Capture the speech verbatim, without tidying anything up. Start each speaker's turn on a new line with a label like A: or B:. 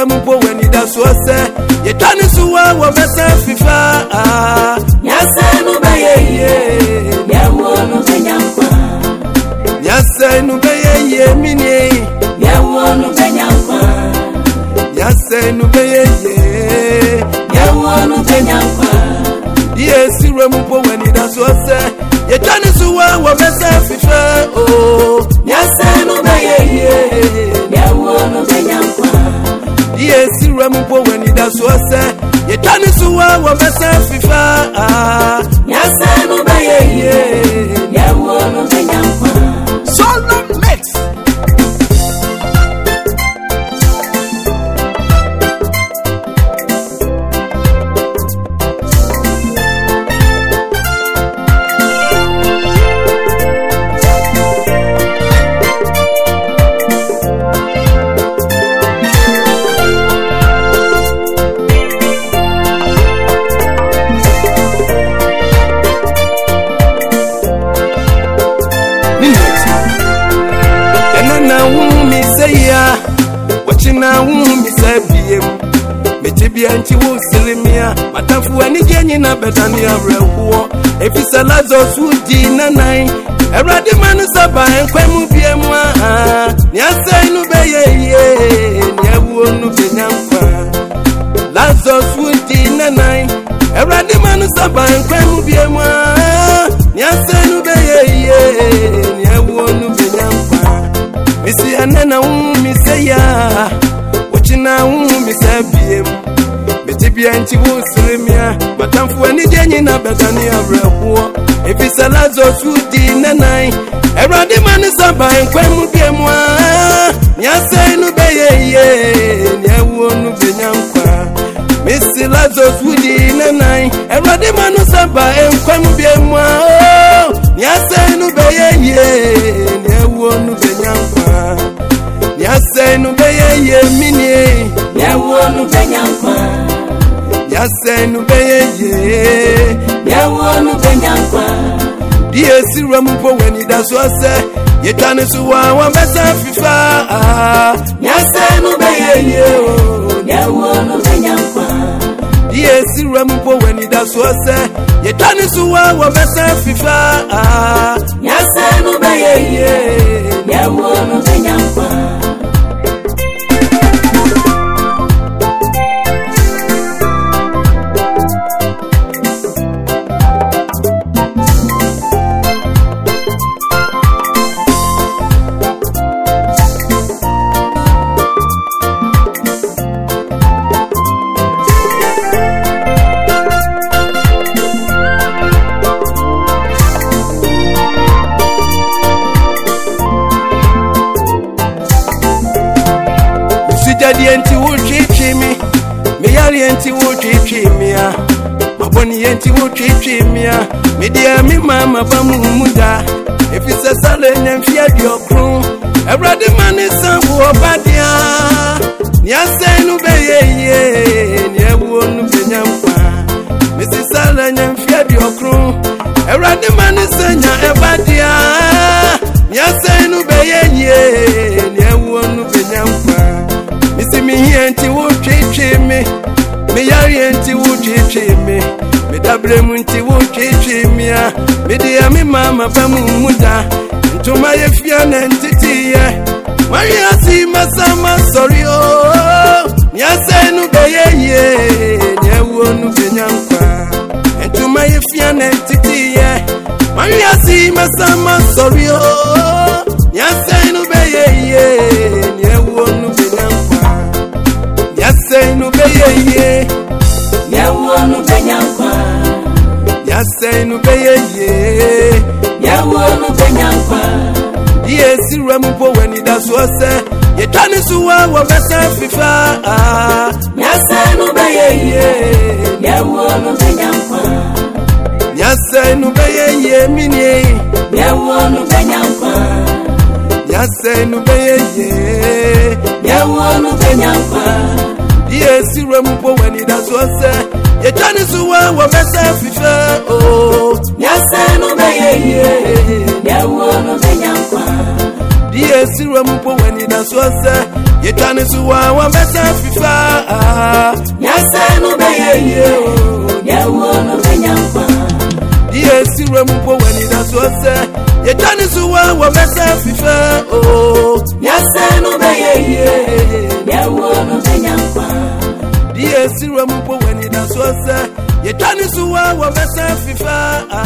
A: sira mpo weni da so se ye tani suwa wo besa fifa
B: nyase no beye yawo no benyankwa
A: nyase no beye mini
B: yawo no benyankwa
A: nyase no beye
B: yawo no benyankwa
A: ye sira mpo weni da so se ye tani suwa wo besa fifa oh
B: nyase no beye yawo no benyankwa
A: ye sira mpo weni da so se ye tani suwa wo besa fifa
B: nyase no beye yawo no benyankwa
A: solo mix na wumi sabiem metibia nti wo silimia matafu ani genyi na betania rewo efisa lazos udi nanai erade manu saba enkwemu biemu a ni asai nu beyeye ni awu nu benyankwa lazos udi nanai erade manu saba enkwemu biemu a ni asai nu beyeye ni awu nu benyankwa misi anana wumi seya na umi sabiem betibia nti wo sirimia matamfu ani genyi na betani abrehuo efisa lazos udi nanai erade mani saba enkwemu biemu a ni asai nu beyeye ni awu nu benyankwa misi lazos udi nanai erade mani saba enkwemu biemu a ni asai nu beyeye ni awu nu benyankwa nyase no beye mini
B: yawo no benyankwa
A: nyase no beye
B: yawo no benyankwa
A: die sira mpo weni da so se ye tane so wa wa besa fifa
B: nyase no beye yawo no benyankwa
A: die sira mpo weni da so se ye tane so wa wa besa fifa
B: nyase no beye yawo no benyankwa
A: jadi enti wo twetwe mi me yare enti wo twetwe mi a maboni enti wo twetwe mi a me dia mi mama ba mu muda efisa sale nyamfia diokru everade mane sambu obadia ni asenu beyeye ni ewu onu benyampa me sisale nyamfia diokru everade mane sanya ebadia ni asenu beyeye ni ewu onu benyampa misi mi hienti wo twetwe me me yari enti wo twetwe me me dabre mu enti wo twetwe me a me dia me mama ba mu muda ntoma ye fia na ntiti ye mari asi masama sorry o nya se nu beyeye ni ewo nu benyankwa ntoma ye fia na ntiti ye mari asi masama sorry o nya se nu beyeye ni ewo nu benyankwa nyase nu beyeye
B: yawo no benyankwa
A: nyase nu beyeye
B: yawo no benyankwa
A: die sira mpo weni da so se ye tani suwa wo besa fifa
B: nyase no beyeye yawo no benyankwa
A: nyase nu beyeye mini
B: yawo no benyankwa
A: nyase nu beyeye
B: yawo no benyankwa
A: die sira mpo weni da so se ye tani suwa wo besa fifa oh
B: nyase no beyeye yawo no benyankwa
A: die sira mpo weni da so se yetane suwa wa besa fifa
B: nyasa no be ye nyawo no benyankwa
A: die sire mu po wani da so se yetane suwa wa besa fifa oh
B: nyasa no be ye nyawo no benyankwa
A: die sire mu po wani da so se yetane suwa wa besa fifa